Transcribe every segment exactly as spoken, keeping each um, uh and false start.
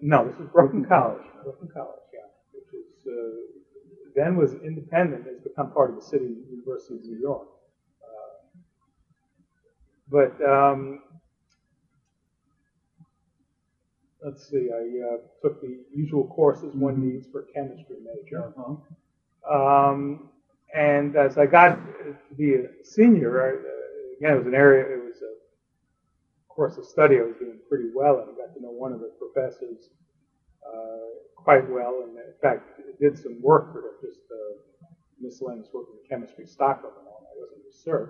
no, this was Brooklyn College. Brooklyn College, yeah, which is uh, then was independent, has become part of the city University of New York. Uh, but um, let's see, I uh, took the usual courses one Mm-hmm. needs for a chemistry major. Uh-huh. Um, and as I got to be a senior, I, uh, again, it was an area, it was a course of study I was doing pretty well, and I got to know one of the professors uh, quite well, and in fact, did some work for them, just uh, miscellaneous work in chemistry Stockholm and all. I wasn't research.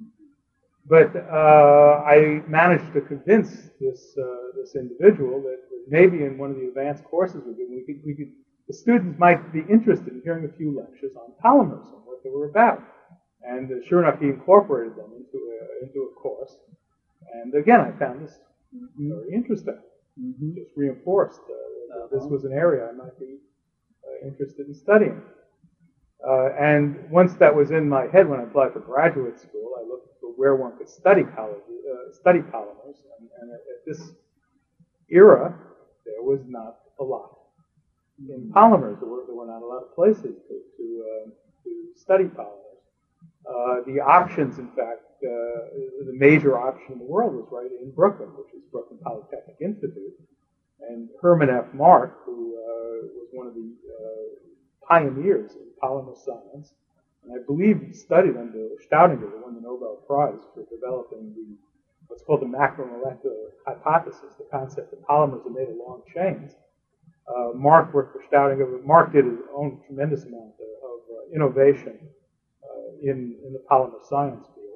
But uh, I managed to convince this uh, this individual that maybe in one of the advanced courses we did, we could, we could, the students might be interested in hearing a few lectures on polymers and what they were about. And uh, sure enough, he incorporated them into a, into a course. And again, I found this very interesting. Mm-hmm. Just reinforced uh, that this was an area I might be uh, interested in studying. Uh, and once that was in my head when I applied for graduate school, I looked for where one could study college, uh, study polymers. And, and at, at this era, there was not a lot. In polymers, there were, there were not a lot of places to, to, uh, to study polymers. Uh, the options, in fact, uh, the major option in the world was right in Brooklyn, which is Brooklyn Polytechnic Institute. And Herman F. Mark, who uh, was one of the uh, pioneers in polymer science, and I believe he studied under Staudinger, who won the Nobel Prize for developing the what's called the macromolecular hypothesis, the concept that polymers are made of long chains. Uh, Mark worked for Staudinger, but Mark did his own tremendous amount of, of uh, innovation uh, in, in the polymer science field.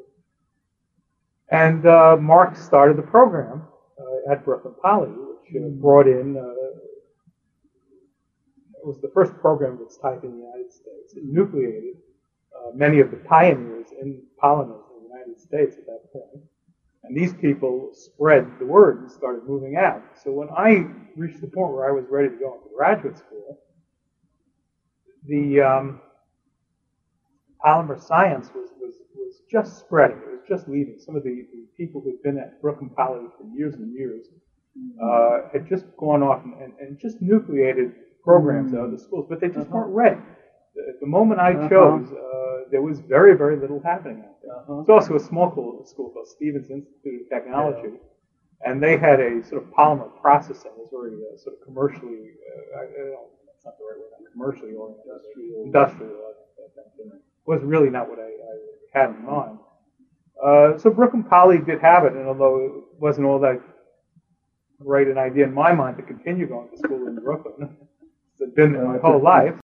And uh, Mark started the program uh, at Brooklyn Poly, which uh, brought in, uh, it was the first program of its type in the United States. It nucleated uh, many of the pioneers in polymers in the United States at that point. And these people spread the word and started moving out. So when I reached the point where I was ready to go into graduate school, the um, polymer science was, was, was just spreading. It was just leaving. Some of the, the people who had been at Brooklyn College for years and years uh, had just gone off and, and, and just nucleated programs out of the schools, but they just Uh-huh. weren't ready. At the moment I Uh-huh. chose, uh, there was very, very little happening out there. Uh-huh. It's also a small school called Stevens Institute of Technology, yeah. And they had a sort of polymer processing. It was very uh, sort of commercially, uh, I, I don't, that's not the right word, not commercially oriented, industrial, industrial. It was really not what I, I had in mind. Uh, so Brooklyn Poly did have it, and although it wasn't all that great an idea in my mind to continue going to school in Brooklyn, it's been there my whole life.